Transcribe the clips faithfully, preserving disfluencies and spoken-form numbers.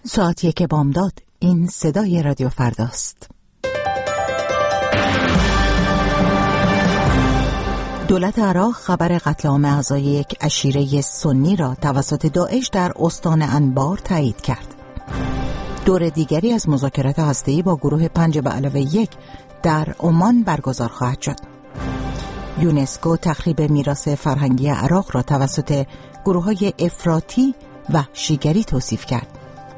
ساعت یک بامداد. این صدای رادیو فرداست. دولت عراق خبر قتل عام اعضای یک عشیره سنی را توسط داعش در استان انبار تایید کرد. دور دیگری از مذاکرات هسته‌ای با گروه پنج به علاوه یک در عمان برگزار خواهد شد. یونسکو تخریب میراث فرهنگی عراق را توسط گروه‌های افراطی و شیگری توصیف کرد.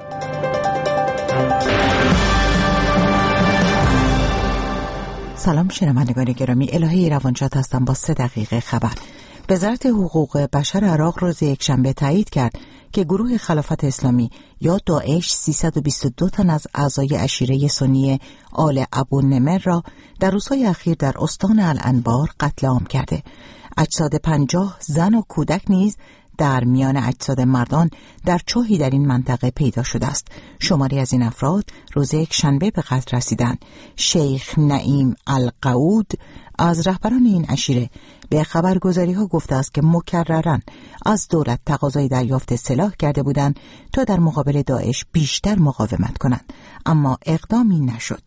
سلام شنوندگان گرامی، الهه روانشاد هستم با سه دقیقه خبر. وزارت حقوق بشر عراق روز یکشنبه تایید کرد که گروه خلافت اسلامی یا داعش سیصد و بیست و دو تن از اعضای عشیره سنی آل ابو نمر را در روزهای اخیر در استان الانبار قتل عام کرده. اجساد پنجاه زن و کودک نیز در میان اجساد مردان در چاهی در این منطقه پیدا شده است. شماری از این افراد روز یک شنبه به قتل رسیدند. شیخ نعیم القعود از رهبران این عشیره به خبرگزاری ها گفته است که مکرراً از دولت تقاضای دریافت سلاح کرده بودند تا در مقابل داعش بیشتر مقاومت کنند، اما اقدامی نشد.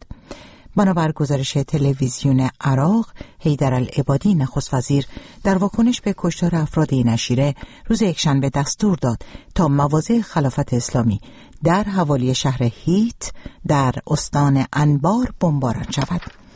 بنابر گزارش تلویزیون عراق، حیدر العبادی نخست وزیر در واکنش به کشتار افراد این عشیره روز یکشنبه دستور داد تا مواضع خلافت اسلامی در حوالی شهر هیت در استان انبار بمباران شود.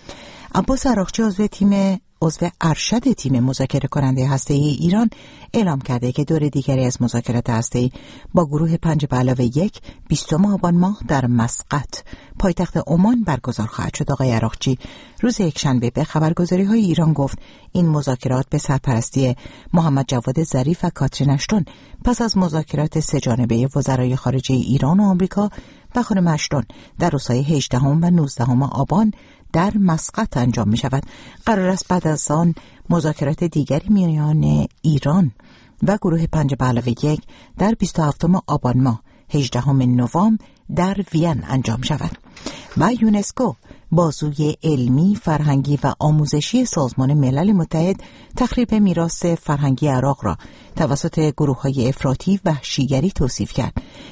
عباس عراقچی عضو تیم عضو ارشد تیم مذاکره کننده هسته‌ای ایران اعلام کرده که دور دیگری از مذاکرات هسته‌ای با گروه پنج به علاوه یک بیستم آبان ماه در مسقط پایتخت عمان برگزار خواهد شد. آقای عراقچی روز یکشنبه به خبرگزاری‌های ایران گفت این مذاکرات به سرپرستی محمد جواد ظریف و کاترین اشتون پس از مذاکرات سه جانبه وزرای خارجه ایران و آمریکا و خانم اشتون در روزهای هجدهم و نوزدهم آبان در مسقط انجام می شود. قرار است بعد از آن مذاکرات دیگری میان ایران و گروه پنج به علاوه یک در بیست و هفتم آبان ماه هجدهم نوامبر در وین انجام شود. و یونسکو بازوی علمی، فرهنگی و آموزشی سازمان ملل متحد تخریب میراث فرهنگی عراق را توسط گروه‌های افراطی و شیگری توصیف کرد.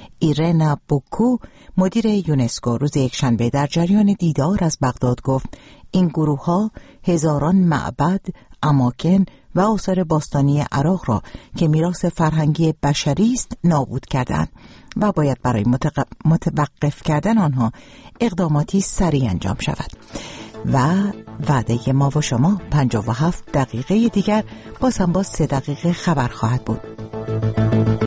ایرنا بوکو مدیر یونسکو روز یکشنبه در جریان دیدار از بغداد گفت این گروه‌ها هزاران معبد، اماکن و آثار باستانی عراق را که میراث فرهنگی بشری است نابود کردند و باید برای متق... متوقف کردن آنها اقداماتی سریع انجام شود. و وعده ما و شما پنجاه و هفت دقیقه دیگر باز هم با سه دقیقه خبر خواهد بود.